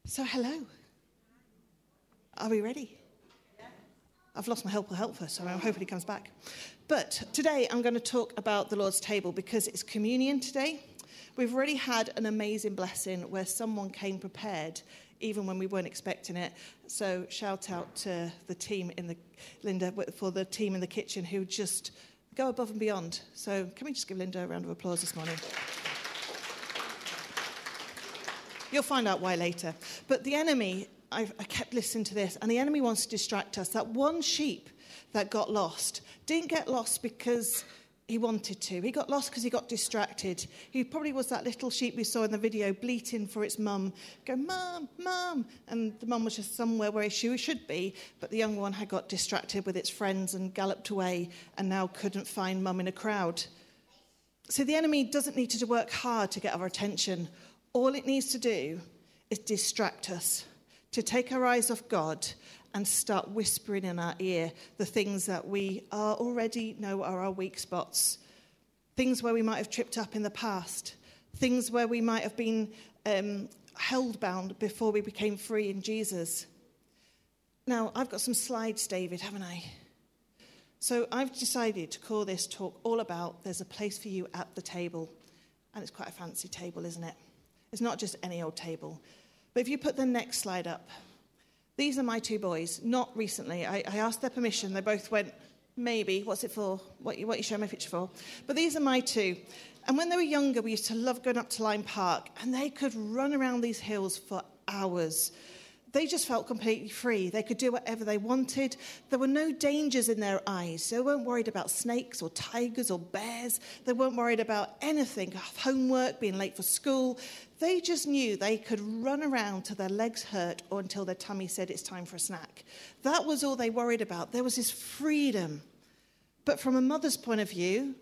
So hello. Are we ready? I've lost my helper, so I'm hoping he comes back. But today I'm going to talk about the Lord's table because it's communion today. We've already had an amazing blessing where someone came prepared even when we weren't expecting it. So shout out to the team Linda, for the team in the kitchen who just go above and beyond. So can we just give Linda a round of applause this morning? You'll find out why later. But the enemy, I kept listening to this, and the enemy wants to distract us. That one sheep that got lost didn't get lost because he wanted to. He got lost because he got distracted. He probably was that little sheep we saw in the video bleating for its mum, going, "Mum, Mum." And the mum was just somewhere where she should be, but the young one had got distracted with its friends and galloped away and now couldn't find mum in a crowd. So the enemy doesn't need to work hard to get our attention. All it needs to do is distract us, to take our eyes off God and start whispering in our ear the things that we already know are our weak spots, things where we might have tripped up in the past, things where we might have been held bound before we became free in Jesus. Now, I've got some slides, David, haven't I? So I've decided to call this talk all about there's a place for you at the table. And it's quite a fancy table, isn't it? It's not just any old table. But if you put the next slide up, these are my two boys, not recently. I asked their permission. They both went, maybe, what's it for? What you showing my picture for? But these are my two. And when they were younger, we used to love going up to Lyme Park, and they could run around these hills for hours. They just felt completely free. They could do whatever they wanted. There were no dangers in their eyes. They weren't worried about snakes or tigers or bears. They weren't worried about anything, homework, being late for school. They just knew they could run around till their legs hurt or until their tummy said it's time for a snack. That was all they worried about. There was this freedom. But from a mother's point of view,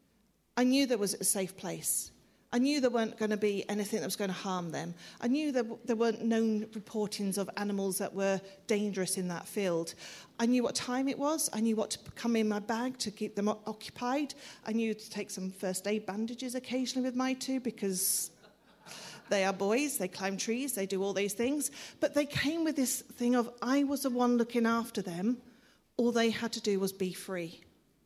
I knew there was a safe place. I knew there weren't going to be anything that was going to harm them. I knew there weren't known reportings of animals that were dangerous in that field. I knew what time it was. I knew what to come in my bag to keep them occupied. I knew to take some first aid bandages occasionally with my two because they are boys. They climb trees. They do all these things. But they came with this thing of I was the one looking after them. All they had to do was be free.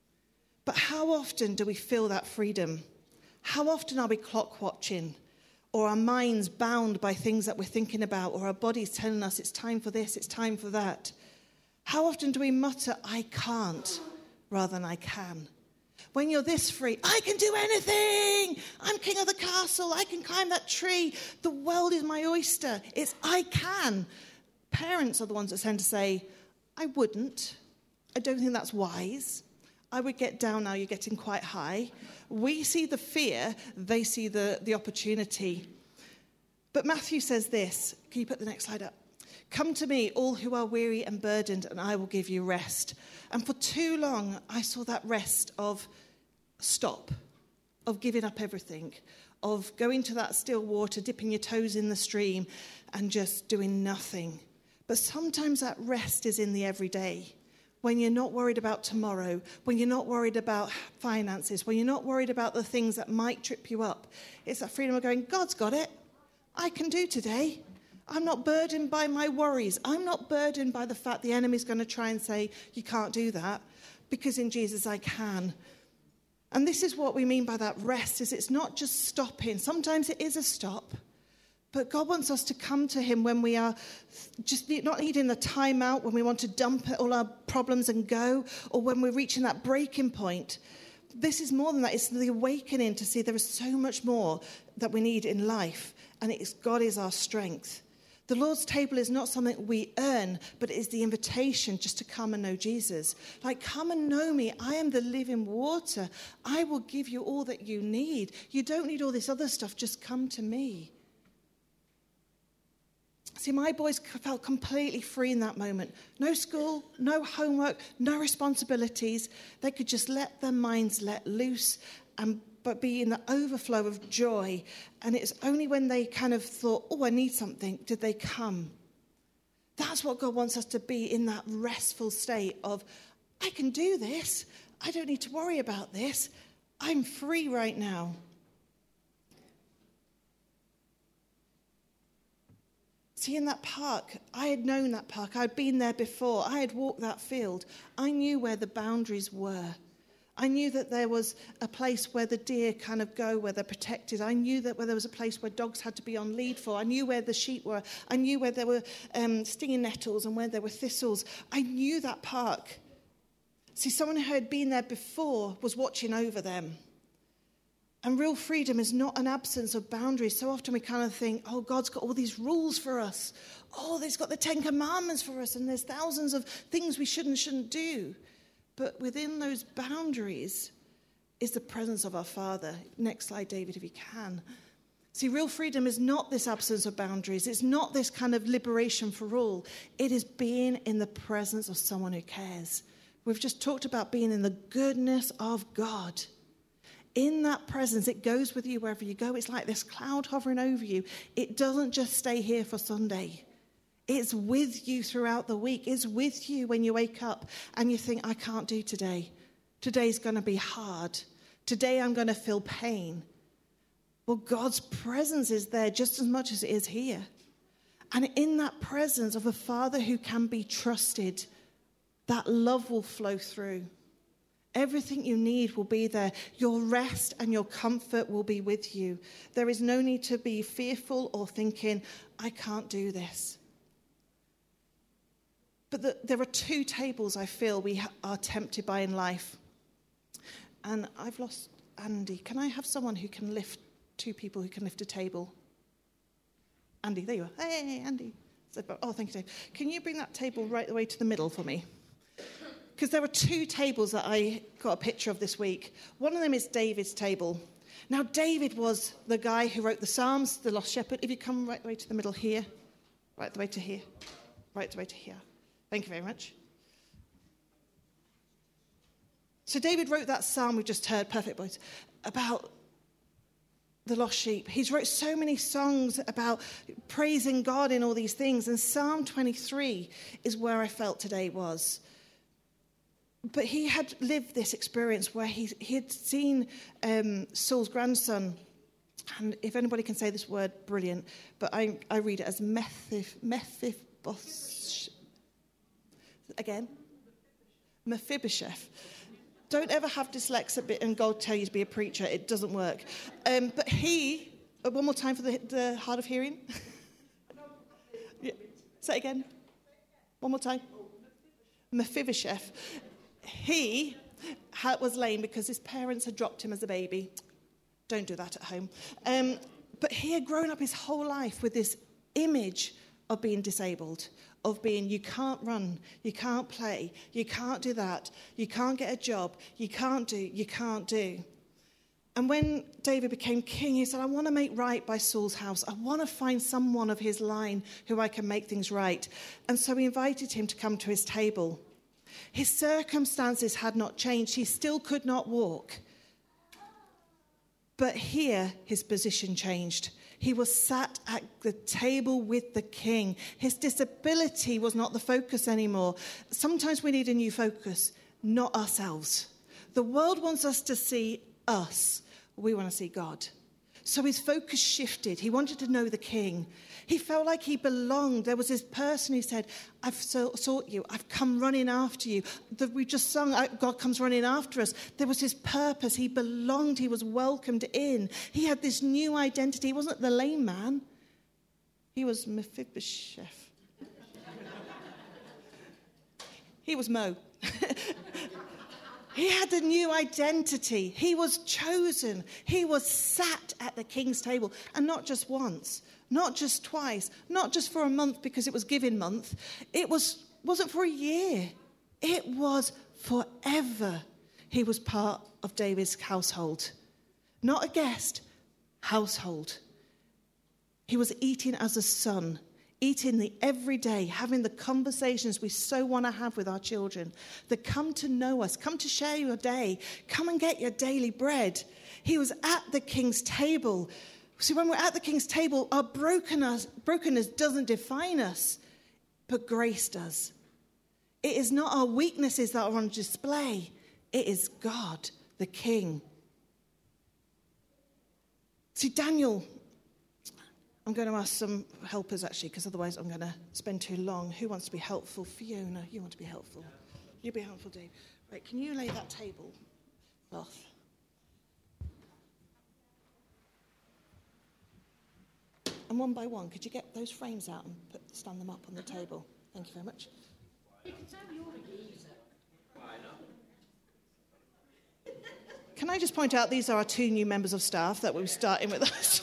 But how often do we feel that freedom? How often are we clock watching, or our minds bound by things that we're thinking about, or our bodies telling us it's time for this, it's time for that? How often do we mutter, I can't, rather than I can? When you're this free, I can do anything. I'm king of the castle. I can climb that tree. The world is my oyster. It's I can. Parents are the ones that tend to say, I wouldn't. I don't think that's wise. I would get down now, you're getting quite high. We see the fear, they see the opportunity. But Matthew says this. Can you put the next slide up? Come to me, all who are weary and burdened, and I will give you rest. And for too long, I saw that rest of stop, of giving up everything, of going to that still water, dipping your toes in the stream, and just doing nothing. But sometimes that rest is in the everyday. When you're not worried about tomorrow, when you're not worried about finances, when you're not worried about the things that might trip you up. It's that freedom of going, God's got it. I can do today. I'm not burdened by my worries. I'm not burdened by the fact the enemy's going to try and say, you can't do that, because in Jesus I can. And this is what we mean by that rest, is it's not just stopping. Sometimes it is a stop. But God wants us to come to him when we are just not needing the time out, when we want to dump all our problems and go, or when we're reaching that breaking point. This is more than that. It's the awakening to see there is so much more that we need in life, and God is our strength. The Lord's table is not something we earn, but it is the invitation just to come and know Jesus. Like, come and know me. I am the living water. I will give you all that you need. You don't need all this other stuff. Just come to me. See, my boys felt completely free in that moment. No school, no homework, no responsibilities. They could just let their minds let loose but be in the overflow of joy. And it's only when they kind of thought, oh, I need something, did they come. That's what God wants us to be, in that restful state of, I can do this. I don't need to worry about this. I'm free right now. See, in that park, I had known that park. I'd been there before. I had walked that field. I knew where the boundaries were. I knew that there was a place where the deer kind of go, where they're protected. I knew that where there was a place where dogs had to be on lead for. I knew where the sheep were. I knew where there were stinging nettles and where there were thistles. I knew that park. See, someone who had been there before was watching over them. And real freedom is not an absence of boundaries. So often we kind of think, oh, God's got all these rules for us. Oh, he's got the 10 Commandments for us, and there's thousands of things we should and shouldn't do. But within those boundaries is the presence of our Father. Next slide, David, if you can. See, real freedom is not this absence of boundaries. It's not this kind of liberation for all. It is being in the presence of someone who cares. We've just talked about being in the goodness of God. In that presence, it goes with you wherever you go. It's like this cloud hovering over you. It doesn't just stay here for Sunday. It's with you throughout the week. It's with you when you wake up and you think, I can't do today. Today's going to be hard. Today I'm going to feel pain. Well, God's presence is there just as much as it is here. And in that presence of a Father who can be trusted, that love will flow through. Everything you need will be there. Your rest and your comfort will be with you. There is no need to be fearful or thinking, I can't do this. But there are two tables I feel we are tempted by in life. And I've lost Andy. Can I have someone who can lift, two people who can lift a table? Andy, there you are. Hey, Andy. Oh, thank you, Dave. Can you bring that table right the way to the middle for me? Because there are two tables that I got a picture of this week. One of them is David's table. Now, David was the guy who wrote the Psalms, the Lost Shepherd. If you come right the way to the middle here, right the way to here, right the way to here. Thank you very much. So David wrote that psalm we just heard, perfect voice, about the lost sheep. He's wrote so many songs about praising God in all these things. And Psalm 23 is where I felt today was. But he had lived this experience where he had seen Saul's grandson, and if anybody can say this word, brilliant, but I read it as Mephibosheth. Again, Mephibosheth. Don't ever have dyslexia and God tell you to be a preacher. It doesn't work. But he, one more time for the hard of hearing. Yeah. Say it again. One more time. Mephibosheth. He was lame because his parents had dropped him as a baby. Don't do that at home. But he had grown up his whole life with this image of being disabled, of being, you can't run, you can't play, you can't do that, you can't get a job, you can't do. And when David became king, he said, I want to make right by Saul's house. I want to find someone of his line who I can make things right. And so he invited him to come to his table. His circumstances had not changed. He still could not walk. But here, his position changed. He was sat at the table with the king. His disability was not the focus anymore. Sometimes we need a new focus, not ourselves. The world wants us to see us. We want to see God. So his focus shifted. He wanted to know the king. He felt like he belonged. There was this person who said, I've sought you. I've come running after you. We just sung, God comes running after us. There was his purpose. He belonged. He was welcomed in. He had this new identity. He wasn't the lame man. He was Mephibosheth. He was Mo. He had a new identity. He was chosen. He was sat at the king's table. And not just once, not just twice, not just for a month because it was giving month. It wasn't for a year. It was forever. He was part of David's household. Not a guest, household. He was eating as a son. Eating the everyday, having the conversations we so want to have with our children, that come to know us, come to share your day, come and get your daily bread. He was at the king's table. See, when we're at the king's table, our brokenness doesn't define us, but grace does. It is not our weaknesses that are on display. It is God, the king. See, Daniel, I'm going to ask some helpers, actually, because otherwise I'm going to spend too long. Who wants to be helpful? Fiona, you want to be helpful. You be helpful, Dave. Right, can you lay that table cloth? And one by one, could you get those frames out and stand them up on the table? Thank you very much. You can tell you're a geezer. Why not? Can I just point out, these are our 2 new members of staff that we're starting with us.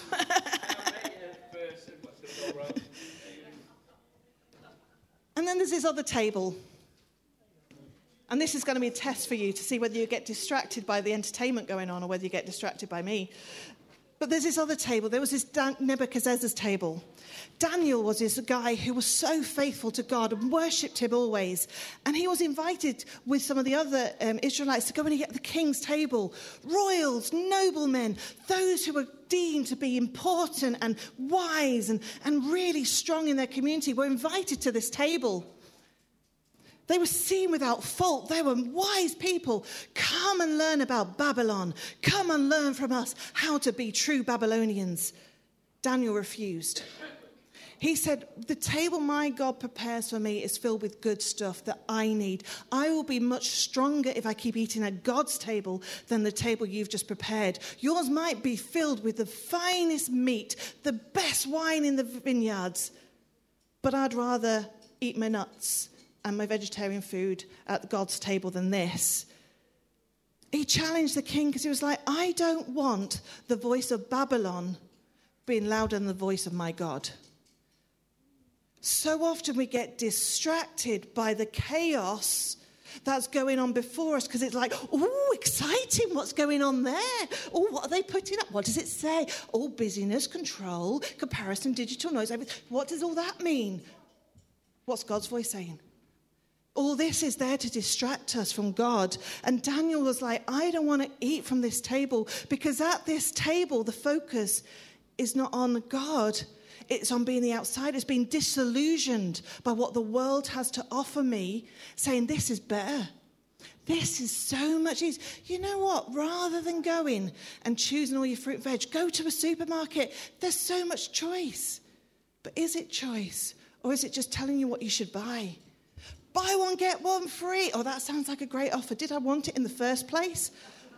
And then there's this other table. And this is going to be a test for you to see whether you get distracted by the entertainment going on or whether you get distracted by me. But there's this other table. There was this Nebuchadnezzar's table. Daniel was this guy who was so faithful to God and worshipped him always. And he was invited with some of the other Israelites to go and eat at the king's table. Royals, noblemen, those who were deemed to be important and wise and really strong in their community were invited to this table. They were seen without fault. They were wise people. Come and learn about Babylon. Come and learn from us how to be true Babylonians. Daniel refused. He said, the table my God prepares for me is filled with good stuff that I need. I will be much stronger if I keep eating at God's table than the table you've just prepared. Yours might be filled with the finest meat, the best wine in the vineyards, but I'd rather eat my nuts and my vegetarian food at God's table than this. He challenged the king because he was like, I don't want the voice of Babylon being louder than the voice of my God. So often we get distracted by the chaos that's going on before us because it's like, oh, exciting, what's going on there? Oh, what are they putting up? What does it say? Oh, busyness, control, comparison, digital noise, everything. What does all that mean? What's God's voice saying? All this is there to distract us from God. And Daniel was like, I don't want to eat from this table because at this table, the focus is not on God. It's on being the outsider. It's being disillusioned by what the world has to offer me, saying this is better. This is so much easier. You know what? Rather than going and choosing all your fruit and veg, go to a supermarket. There's so much choice. But is it choice? Or is it just telling you what you should buy? Buy one, get one free. Oh, that sounds like a great offer. Did I want it in the first place?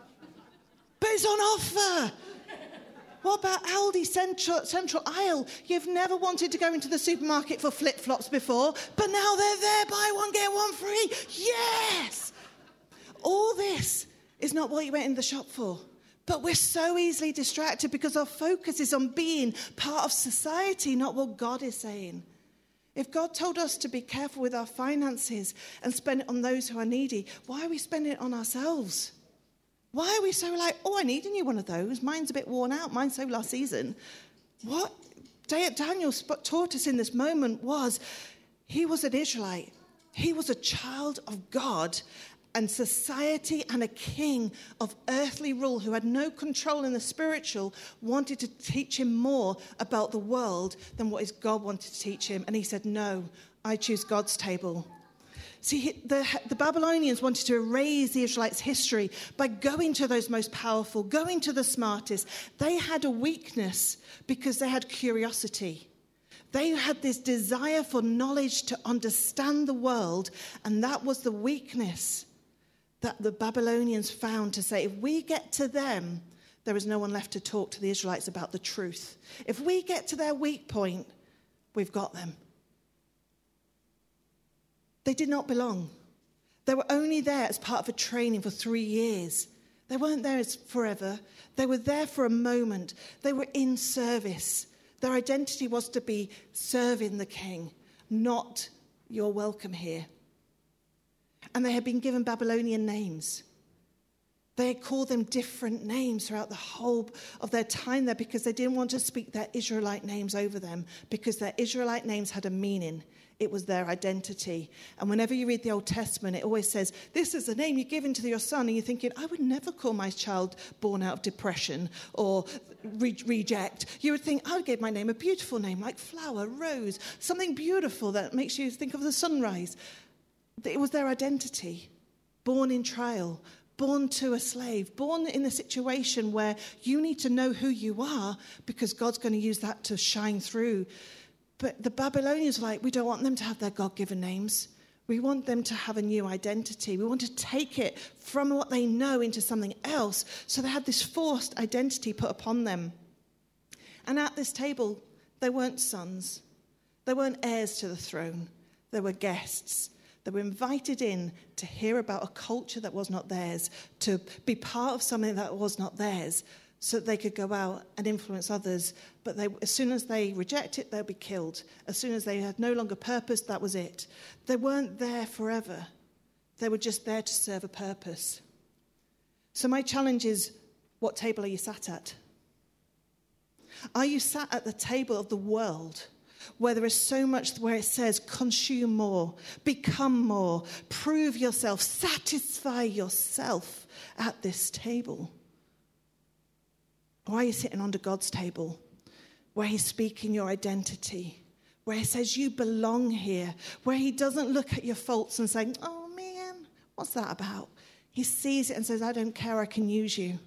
But it's on offer. What about Aldi Central Aisle? You've never wanted to go into the supermarket for flip-flops before, but now they're there. Buy one, get one free. Yes! All this is not what you went in the shop for. But we're so easily distracted because our focus is on being part of society, not what God is saying. If God told us to be careful with our finances and spend it on those who are needy, why are we spending it on ourselves? Why are we so like, oh, I need a new one of those. Mine's a bit worn out. Mine sold last season. What Daniel taught us in this moment was he was an Israelite. He was a child of God and society, and a king of earthly rule who had no control in the spiritual wanted to teach him more about the world than what his God wanted to teach him. And he said, no, I choose God's table. See, the Babylonians wanted to erase the Israelites' history by going to those most powerful, going to the smartest. They had a weakness because they had curiosity. They had this desire for knowledge to understand the world, and that was the weakness that the Babylonians found to say, if we get to them, there is no one left to talk to the Israelites about the truth. If we get to their weak point, we've got them. They did not belong. They were only there as part of a training for 3 years. They weren't there as forever. They were there for a moment. They were in service. Their identity was to be serving the king, not you're welcome here. And they had been given Babylonian names. They had called them different names throughout the whole of their time there because they didn't want to speak their Israelite names over them because their Israelite names had a meaning. It was their identity. And whenever you read the Old Testament, it always says, this is the name you're giving to your son. And you're thinking, I would never call my child born out of depression or reject. You would think, I would give my name a beautiful name like flower, rose, something beautiful that makes you think of the sunrise. It was their identity. Born in trial, born to a slave, born in a situation where you need to know who you are because God's going to use that to shine through. But the Babylonians were like, we don't want them to have their God-given names. We want them to have a new identity. We want to take it from what they know into something else. So they had this forced identity put upon them. And at this table, they weren't sons. They weren't heirs to the throne. They were guests. They were invited in to hear about a culture that was not theirs, to be part of something that was not theirs, so that they could go out and influence others. But as soon as they reject it, they'll be killed. As soon as they had no longer purpose, that was it. They weren't there forever. They were just there to serve a purpose. So my challenge is, what table are you sat at? Are you sat at the table of the world, where there is so much where it says, consume more, become more, prove yourself, satisfy yourself at this table? Or are you sitting under God's table, where he's speaking your identity, where he says you belong here, where he doesn't look at your faults and say, oh man, what's that about? He sees it and says, I don't care, I can use you.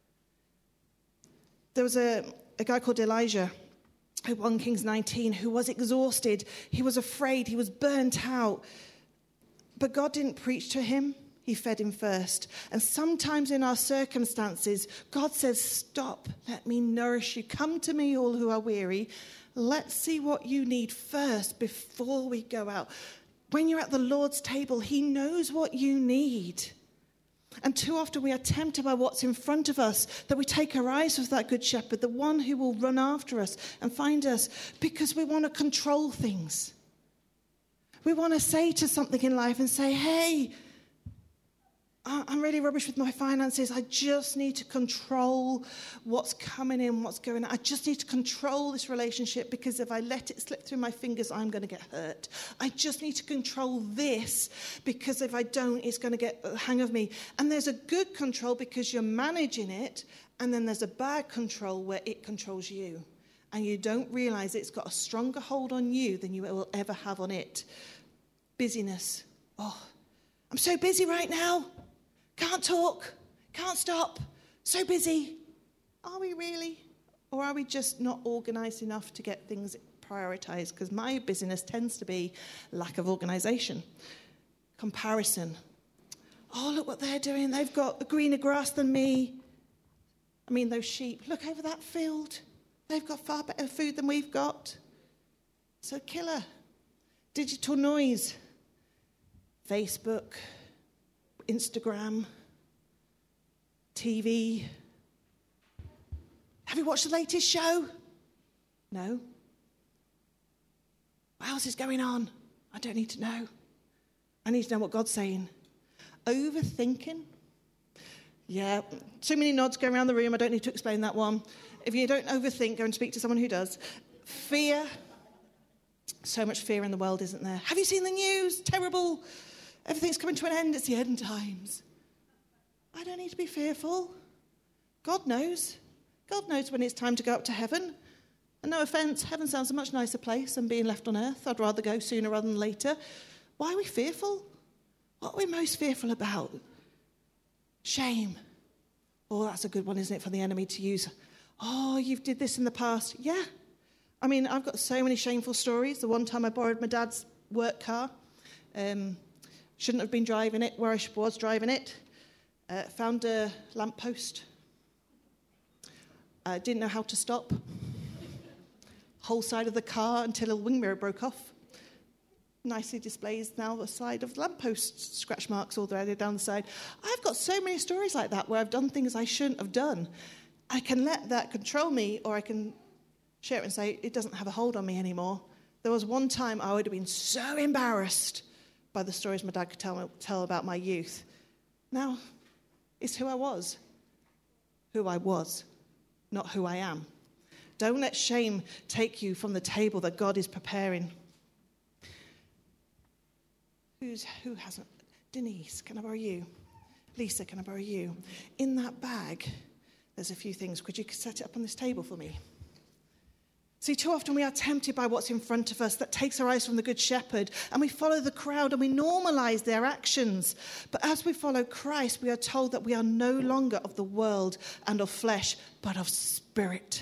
There was a guy called Elijah, who 1 Kings 19, who was exhausted. He was afraid. He was burnt out. But God didn't preach to him. He fed him first. And sometimes in our circumstances, God says, stop, let me nourish you. Come to me, all who are weary. Let's see what you need first before we go out. When you're at the Lord's table, he knows what you need. And too often we are tempted by what's in front of us, that we take our eyes off that good shepherd, the one who will run after us and find us, because we want to control things. We want to say to something in life and say, hey, I'm really rubbish with my finances. I just need to control what's coming in, what's going on. I just need to control this relationship, because if I let it slip through my fingers, I'm going to get hurt. I just need to control this, because if I don't, it's going to get the hang of me. And there's a good control because you're managing it, and then there's a bad control where it controls you. And you don't realize it's got a stronger hold on you than you will ever have on it. Busyness. Oh, I'm so busy right now. Can't talk, can't stop, so busy. Are we really? Or are we just not organised enough to get things prioritised? Because my busyness tends to be lack of organisation. Comparison. Oh, look what they're doing. They've got greener grass than me. I mean, those sheep. Look over that field. They've got far better food than we've got. So killer. Digital noise. Facebook. Instagram, TV. Have you watched the latest show? No. What else is going on? I don't need to know. I need to know what God's saying. Overthinking. Yeah, too many nods going around the room. I don't need to explain that one. If you don't overthink, go and speak to someone who does. Fear. So much fear in the world, isn't there? Have you seen the news? Terrible. Everything's coming to an end. It's the end times. I don't need to be fearful. God knows. God knows when it's time to go up to heaven. And no offence, heaven sounds a much nicer place than being left on earth. I'd rather go sooner rather than later. Why are we fearful? What are we most fearful about? Shame. Oh, that's a good one, isn't it, for the enemy to use? Oh, you've did this in the past. Yeah. I mean, I've got so many shameful stories. The one time I borrowed my dad's work car. Shouldn't have been driving it where I was driving it. Found a lamppost. Didn't know how to stop. Whole side of the car until a wing mirror broke off. Nicely displays now the side of the lamppost, scratch marks all the way down the side. I've got so many stories like that where I've done things I shouldn't have done. I can let that control me, or I can share it and say, it doesn't have a hold on me anymore. There was one time I would have been so embarrassed by the stories my dad could tell about my youth. Now, it's who I was, not who I am. Don't let shame take you from the table that God is preparing. Who hasn't? Denise, can I borrow you? Lisa, can I borrow you? In that bag, there's a few things. Could you set it up on this table for me? See, too often we are tempted by what's in front of us that takes our eyes from the Good Shepherd, and we follow the crowd and we normalize their actions. But as we follow Christ, we are told that we are no longer of the world and of flesh, but of spirit.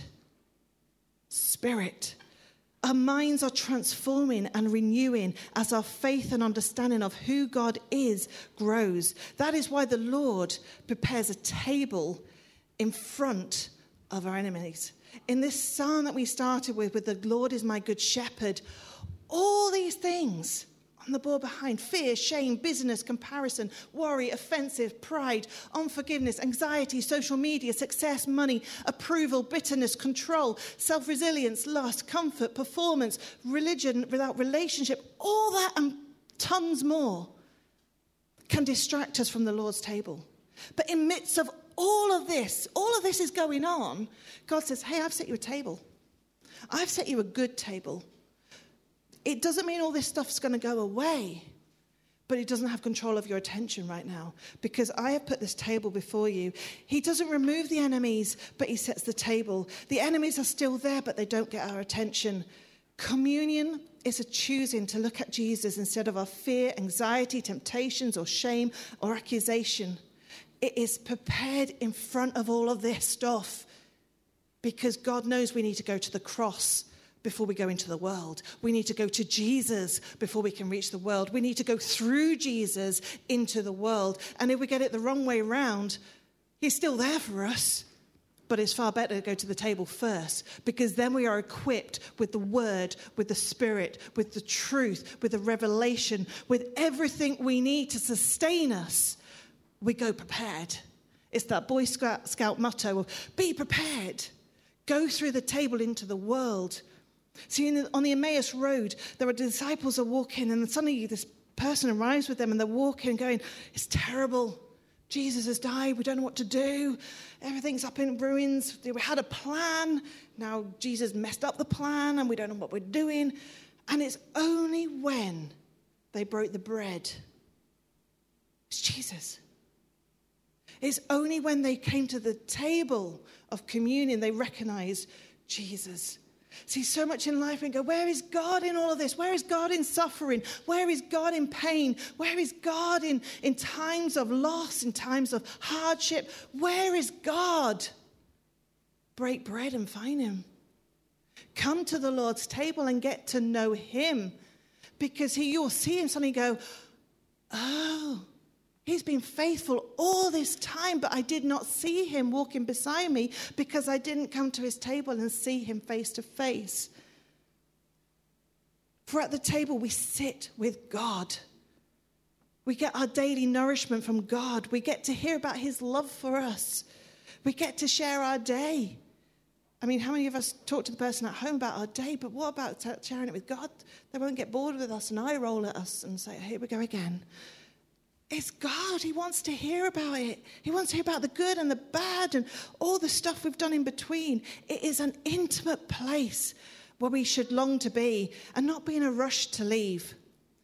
Spirit. Our minds are transforming and renewing as our faith and understanding of who God is grows. That is why the Lord prepares a table in front of our enemies. In this psalm that we started with the Lord is my good shepherd, all these things on the board behind: fear, shame, busyness, comparison, worry, offensive, pride, unforgiveness, anxiety, social media, success, money, approval, bitterness, control, self-resilience, lust, comfort, performance, religion without relationship, all that and tons more can distract us from the Lord's table. But in midst of all of this is going on, God says, hey, I've set you a table. I've set you a good table. It doesn't mean all this stuff's going to go away, but it doesn't have control of your attention right now, because I have put this table before you. He doesn't remove the enemies, but he sets the table. The enemies are still there, but they don't get our attention. Communion is a choosing to look at Jesus instead of our fear, anxiety, temptations, or shame, or accusation. It is prepared in front of all of this stuff because God knows we need to go to the cross before we go into the world. We need to go to Jesus before we can reach the world. We need to go through Jesus into the world. And if we get it the wrong way around, he's still there for us. But it's far better to go to the table first, because then we are equipped with the word, with the spirit, with the truth, with the revelation, with everything we need to sustain us. We go prepared. It's that Boy Scout motto of be prepared. Go through the table into the world. See, on the Emmaus Road, there were disciples are walking, and suddenly this person arrives with them, and they're walking going, it's terrible. Jesus has died. We don't know what to do. Everything's up in ruins. We had a plan. Now Jesus messed up the plan, and we don't know what we're doing. And it's only when they broke the bread. It's Jesus. It's only when they came to the table of communion they recognized Jesus. See, so much in life we go, where is God in all of this? Where is God in suffering? Where is God in pain? Where is God in times of loss, in times of hardship? Where is God? Break bread and find him. Come to the Lord's table and get to know him, because you'll see him suddenly go, oh, he's been faithful all this time, but I did not see him walking beside me because I didn't come to his table and see him face to face. For at the table we sit with God. We get our daily nourishment from God. We get to hear about his love for us. We get to share our day. I mean, how many of us talk to the person at home about our day, but what about sharing it with God? They won't get bored with us and eye roll at us and say, here we go again. It's God. He wants to hear about it. He wants to hear about the good and the bad and all the stuff we've done in between. It is an intimate place where we should long to be and not be in a rush to leave.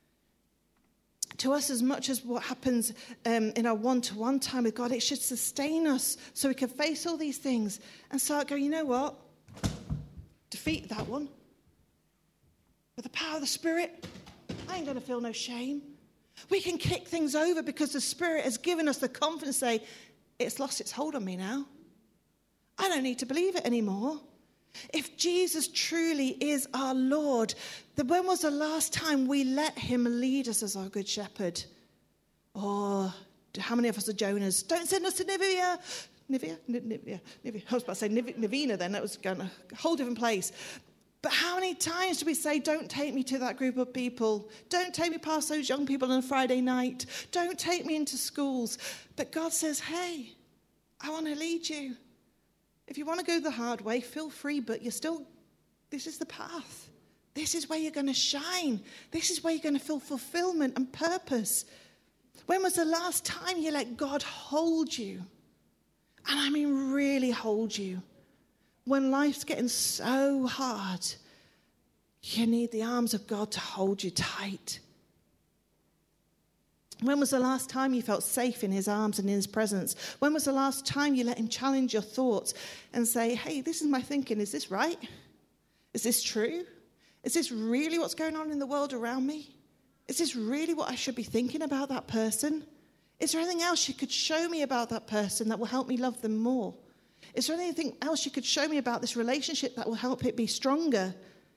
To us, as much as what happens in our one-to-one time with God, it should sustain us so we can face all these things and start going, you know what? Defeat that one. With the power of the Spirit, I ain't going to feel no shame. We can kick things over because the Spirit has given us the confidence to say, it's lost its hold on me now. I don't need to believe it anymore. If Jesus truly is our Lord, then when was the last time we let him lead us as our good shepherd? Or how many of us are Jonas? Don't send us to Nineveh. I was about to say Nivina then. That was going a whole different place. But how many times do we say, don't take me to that group of people. Don't take me past those young people on a Friday night. Don't take me into schools. But God says, hey, I want to lead you. If you want to go the hard way, feel free, but this is the path. This is where you're going to shine. This is where you're going to feel fulfillment and purpose. When was the last time you let God hold you? And I mean really hold you. When life's getting so hard, you need the arms of God to hold you tight. When was the last time you felt safe in his arms and in his presence? When was the last time you let him challenge your thoughts and say, hey, this is my thinking, is this right? Is this true? Is this really what's going on in the world around me? Is this really what I should be thinking about that person? Is there anything else you could show me about that person that will help me love them more? Is there anything else you could show me about this relationship that will help it be stronger?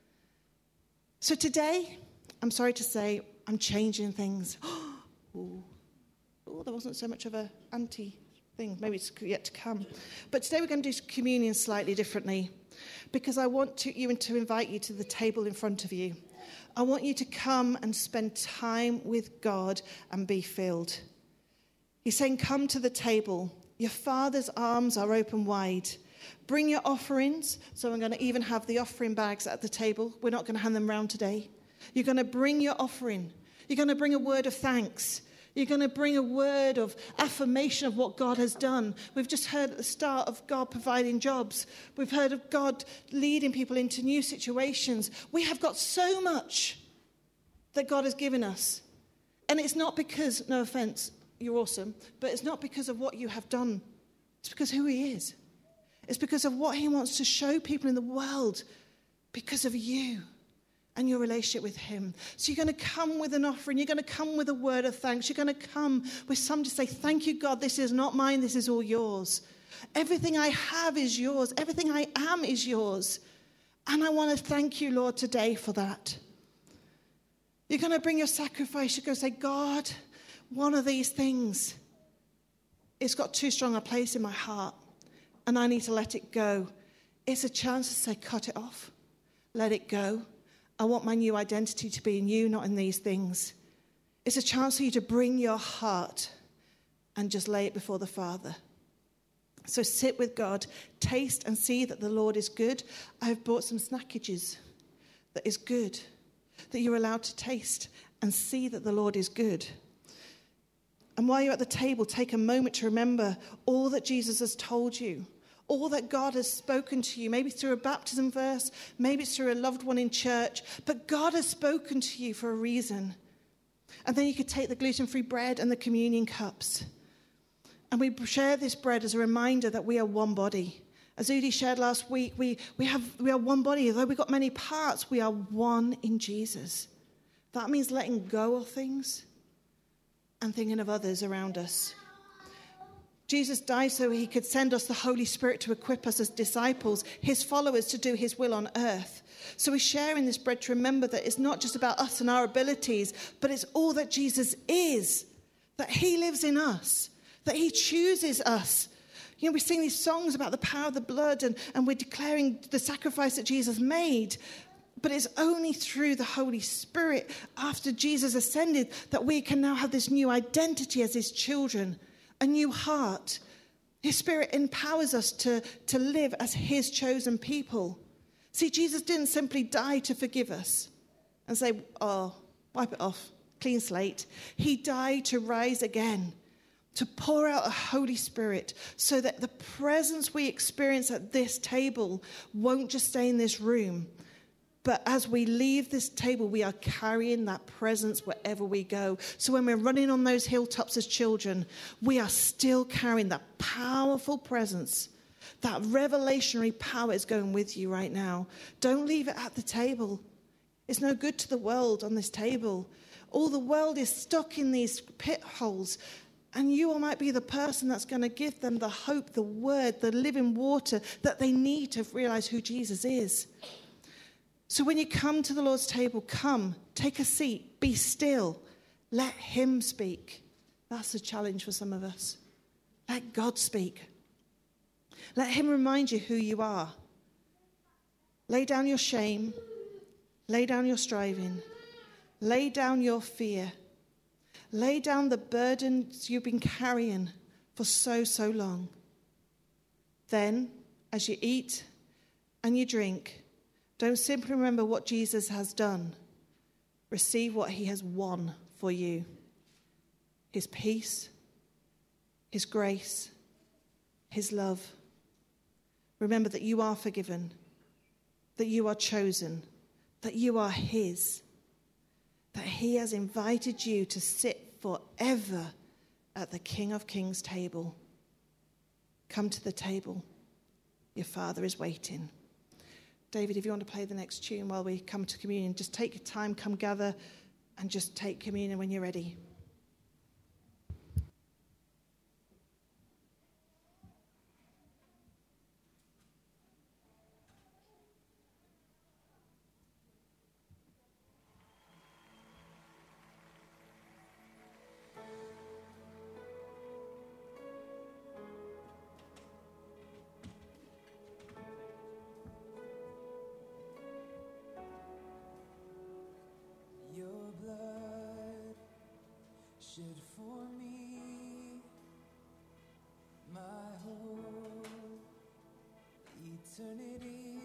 So today, I'm sorry to say, I'm changing things. Oh, there wasn't so much of an anti thing. Maybe it's yet to come. But today we're going to do communion slightly differently, because I want to invite you to the table in front of you. I want you to come and spend time with God and be filled. He's saying, come to the table. Your Father's arms are open wide. Bring your offerings. So I'm going to even have the offering bags at the table. We're not going to hand them round today. You're going to bring your offering. You're going to bring a word of thanks. You're going to bring a word of affirmation of what God has done. We've just heard at the start of God providing jobs. We've heard of God leading people into new situations. We have got so much that God has given us. And it's not because, no offense, you're awesome, but it's not because of what you have done. It's because of who he is. It's because of what he wants to show people in the world because of you and your relationship with him. So you're going to come with an offering. You're going to come with a word of thanks. You're going to come with some to say, thank you, God, this is not mine, this is all yours. Everything I have is yours. Everything I am is yours. And I want to thank you, Lord, today for that. You're going to bring your sacrifice. You're going to say, God, one of these things, it's got too strong a place in my heart, and I need to let it go. It's a chance to say, cut it off. Let it go. I want my new identity to be in you, not in these things. It's a chance for you to bring your heart and just lay it before the Father. So sit with God, taste and see that the Lord is good. I've bought some snackages that is good, that you're allowed to taste and see that the Lord is good. And while you're at the table, take a moment to remember all that Jesus has told you. All that God has spoken to you, maybe through a baptism verse, maybe it's through a loved one in church, but God has spoken to you for a reason. And then you could take the gluten-free bread and the communion cups. And we share this bread as a reminder that we are one body. As Udi shared last week, we are one body. Although we've got many parts, we are one in Jesus. That means letting go of things and thinking of others around us. Jesus died so he could send us the Holy Spirit to equip us as disciples, his followers, to do his will on earth. So we share in this bread to remember that it's not just about us and our abilities, but it's all that Jesus is, that he lives in us, that he chooses us. You know, we sing these songs about the power of the blood and we're declaring the sacrifice that Jesus made. But it's only through the Holy Spirit after Jesus ascended that we can now have this new identity as his children. A new heart. His Spirit empowers us to live as his chosen people. See, Jesus didn't simply die to forgive us and say, oh, wipe it off, clean slate. He died to rise again, to pour out a Holy Spirit so that the presence we experience at this table won't just stay in this room. But as we leave this table, we are carrying that presence wherever we go. So when we're running on those hilltops as children, we are still carrying that powerful presence. That revelationary power is going with you right now. Don't leave it at the table. It's no good to the world on this table. All the world is stuck in these pit holes. And you might be the person that's going to give them the hope, the word, the living water that they need to realize who Jesus is. So when you come to the Lord's table, come, take a seat, be still, let him speak. That's a challenge for some of us. Let God speak. Let him remind you who you are. Lay down your shame, lay down your striving, lay down your fear, lay down the burdens you've been carrying for so long. Then, as you eat and you drink, don't simply remember what Jesus has done. Receive what he has won for you. His peace, his grace, his love. Remember that you are forgiven, that you are chosen, that you are his, that he has invited you to sit forever at the King of Kings table. Come to the table. Your Father is waiting. David, if you want to play the next tune while we come to communion, just take your time, come gather, and just take communion when you're ready. Shed for me, my whole eternity.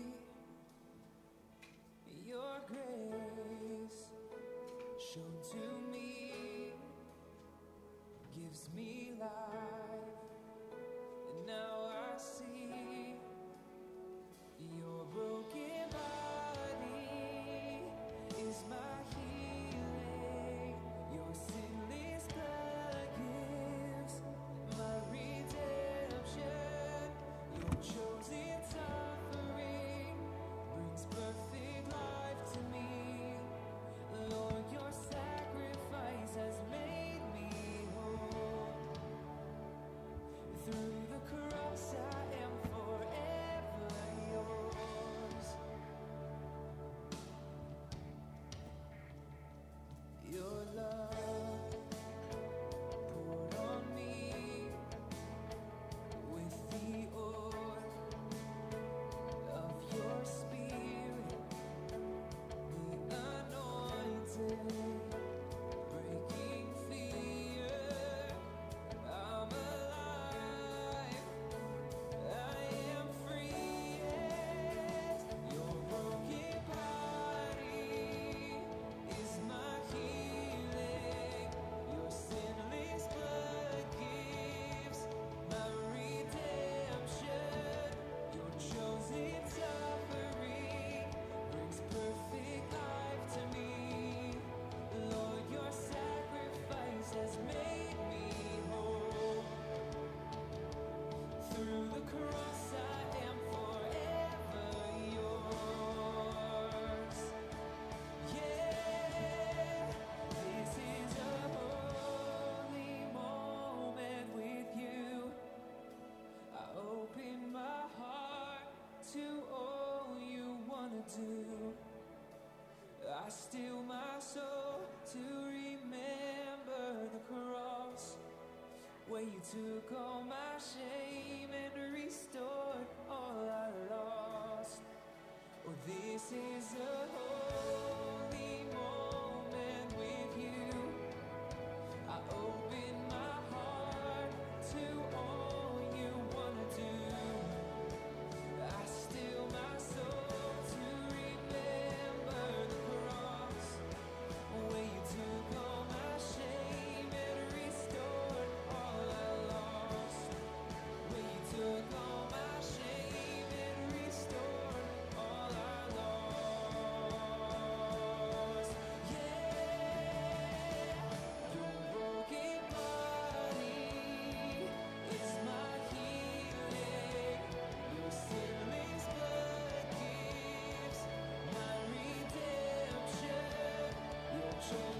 Your grace shown to me gives me life, and now I see your broken body is my healing. Your sinless blood gives my redemption. Your chosen suffering brings perfect life to me. Lord, your sacrifice has made me whole. Through the cross I am forever yours. Your love poured on me with the oil of your spirit, the anointed, breaking fear. I'm alive, I am free, yes. Your broken body is my healing. Your sinless blood gives my redemption. Your chosen suffering brings perfect life to me. Lord, your sacrifice has made me whole. Through the cross I am forever yours. Yeah, this is a holy moment with you. I open my heart to all you wanna do. I still my soul to remember the cross, where you took all my shame and restored all I lost. Oh, this is a holy moment with you. I open my heart to all you wanna do. I still my soul to remember the cross, where you took all my shame and restored all I lost. Where you took all my shame and restored all I lost. Yeah, your broken body is my healing. Your sinless blood gives my redemption. Your chosen